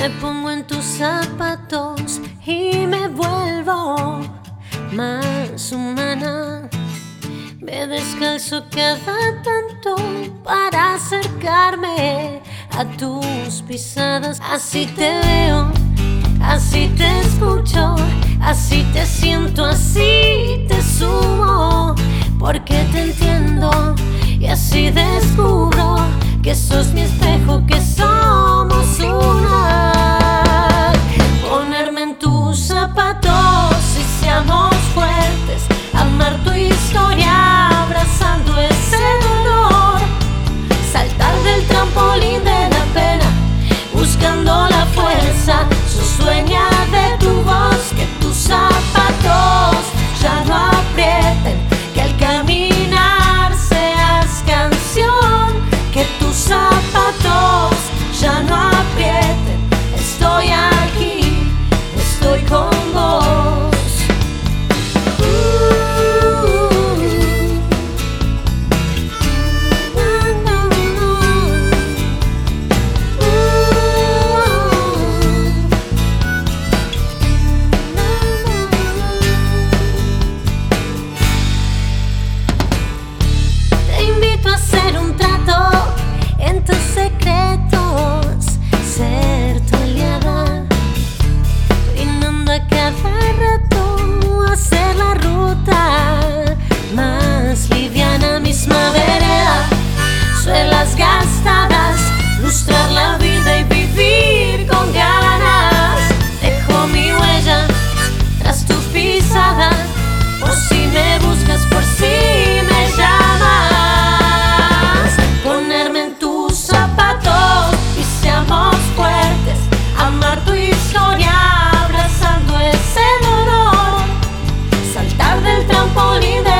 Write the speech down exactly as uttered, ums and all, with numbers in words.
Me pongo en tus zapatos y me vuelvo más humana. Me descalzo cada tanto para acercarme a tus pisadas. Así te veo, así te escucho, así te siento, así te subo, porque te entiendo y así descubro que sos mi espejo, que somos una. Ponerme en tus zapatos y seamos fuertes, amar tu historia abrazando ese dolor, saltar del trampolín de la pena buscando la fuerza. Sos dueña de tu voz, que tus zapatos ya no aprieten, que al caminar seas canción, que tus zapatos ya no aprieten. Estoy aquí, estoy con vos. Hacer un trato en tus secretos, ser tu aliada, brindando a cada rato, hacer la ruta más liviana. Misma vereda, suelas gastadas, lustrar la vida y vivir con ganas. Dejo mi huella tras tu pisada, por si me buscas, por si me llamas. Amar tu historia abrazando ese dolor, saltar del trampolín de